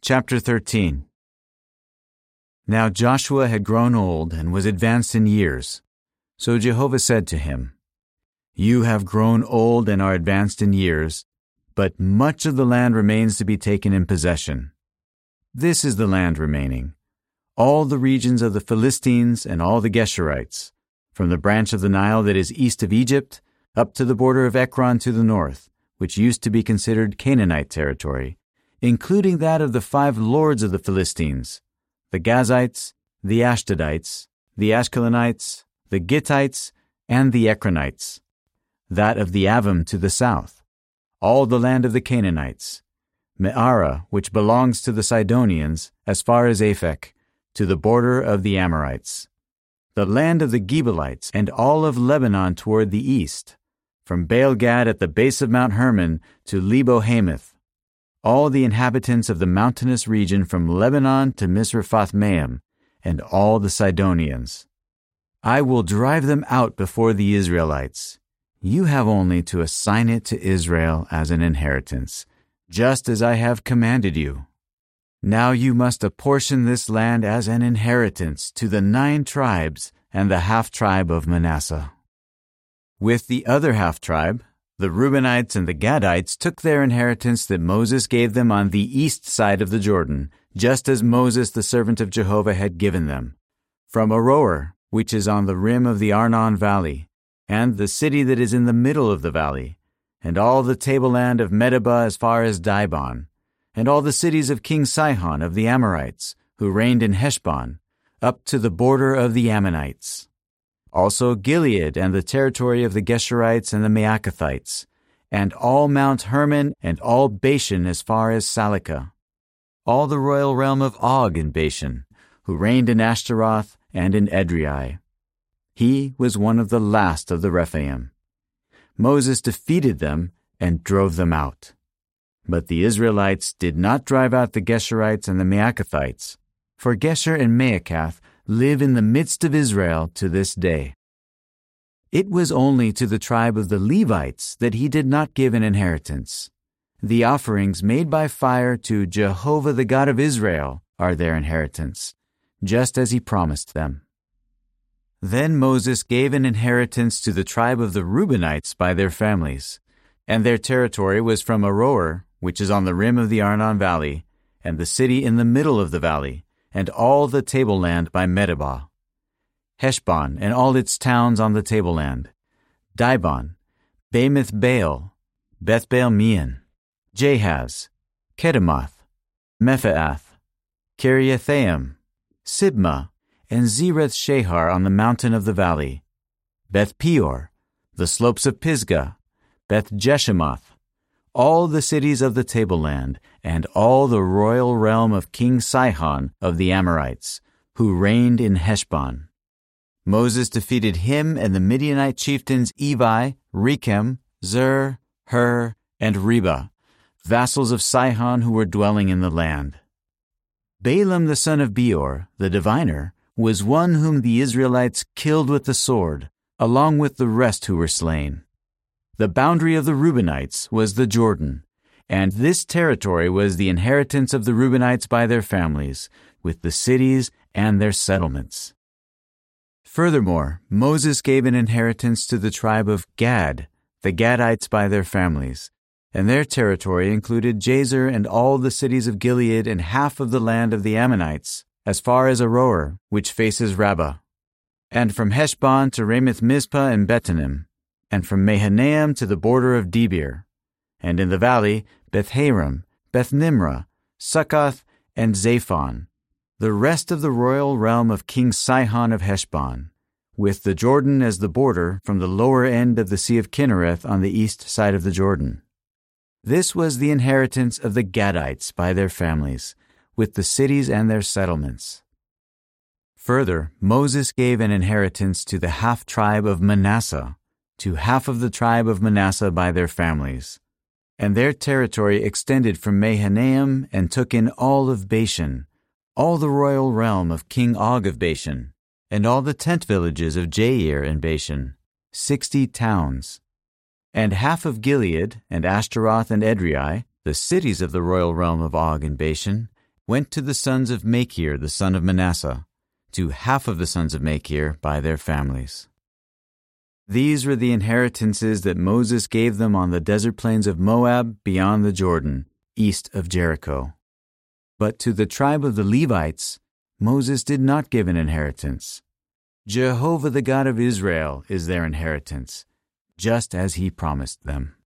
Chapter 13. Now Joshua had grown old and was advanced in years. So Jehovah said to him, You have grown old and are advanced in years, but much of the land remains to be taken in possession. This is the land remaining, all the regions of the Philistines and all the Geshurites, from the branch of the Nile that is east of Egypt, up to the border of Ekron to the north, which used to be considered Canaanite territory, including that of the 5 lords of the Philistines, the Gazites, the Ashdodites, the Ashkelonites, the Gittites, and the Ekronites, that of the Avim to the south, all the land of the Canaanites, Me'ara, which belongs to the Sidonians, as far as Aphek, to the border of the Amorites, the land of the Gebalites, and all of Lebanon toward the east, from Baal-Gad at the base of Mount Hermon to Lebo-Hamath, all the inhabitants of the mountainous region from Lebanon to Misrephoth-Maim, and all the Sidonians. I will drive them out before the Israelites. You have only to assign it to Israel as an inheritance, just as I have commanded you. Now you must apportion this land as an inheritance to the 9 tribes and the half-tribe of Manasseh. With the other half-tribe, the Reubenites and the Gadites took their inheritance that Moses gave them on the east side of the Jordan, just as Moses the servant of Jehovah had given them, from Aroer, which is on the rim of the Arnon valley, and the city that is in the middle of the valley, and all the tableland of Medeba as far as Dibon, and all the cities of King Sihon of the Amorites, who reigned in Heshbon, up to the border of the Ammonites. Also Gilead and the territory of the Geshurites and the Maacathites, and all Mount Hermon and all Bashan as far as Salekah, all the royal realm of Og in Bashan, who reigned in Ashtaroth and in Edrei. He was one of the last of the Rephaim. Moses defeated them and drove them out. But the Israelites did not drive out the Geshurites and the Maacathites, for Gesher and Maacath live in the midst of Israel to this day. It was only to the tribe of the Levites that he did not give an inheritance. The offerings made by fire to Jehovah the God of Israel are their inheritance, just as he promised them. Then Moses gave an inheritance to the tribe of the Reubenites by their families, and their territory was from Aroer, which is on the rim of the Arnon valley, and the city in the middle of the valley, and all the tableland by Medeba, Heshbon and all its towns on the tableland, Dibon, Bamoth Baal, Beth-Baal-Meon, Jahaz, Kedemoth, Mephaath, Kiriathaim, Sibmah, and Zereth-Shahar on the mountain of the valley, Beth-Peor, the slopes of Pisgah, Beth-Jeshemoth, all the cities of the tableland, and all the royal realm of King Sihon of the Amorites, who reigned in Heshbon. Moses defeated him and the Midianite chieftains Evi, Rechem, Zur, Hur, and Reba, vassals of Sihon who were dwelling in the land. Balaam the son of Beor, the diviner, was one whom the Israelites killed with the sword, along with the rest who were slain. The boundary of the Reubenites was the Jordan, and this territory was the inheritance of the Reubenites by their families, with the cities and their settlements. Furthermore, Moses gave an inheritance to the tribe of Gad, the Gadites by their families, and their territory included Jazer and all the cities of Gilead and half of the land of the Ammonites, as far as Aroer, which faces Rabbah, and from Heshbon to Ramoth-Mizpah and Betanim, and from Mahanaim to the border of Debir, and in the valley Beth-Haram, Beth-Nimrah, Succoth, and Zaphon, the rest of the royal realm of King Sihon of Heshbon, with the Jordan as the border from the lower end of the Sea of Kinnereth on the east side of the Jordan. This was the inheritance of the Gadites by their families, with the cities and their settlements. Further, Moses gave an inheritance to the half-tribe of Manasseh, to half of the tribe of Manasseh by their families, and their territory extended from Mahanaim and took in all of Bashan, all the royal realm of King Og of Bashan, and all the tent villages of Jair in Bashan, 60 towns, and half of Gilead and Ashtaroth and Edrei, the cities of the royal realm of Og in Bashan, went to the sons of Machir the son of Manasseh, to half of the sons of Machir by their families. These were the inheritances that Moses gave them on the desert plains of Moab beyond the Jordan, east of Jericho. But to the tribe of the Levites, Moses did not give an inheritance. Jehovah the God of Israel is their inheritance, just as he promised them.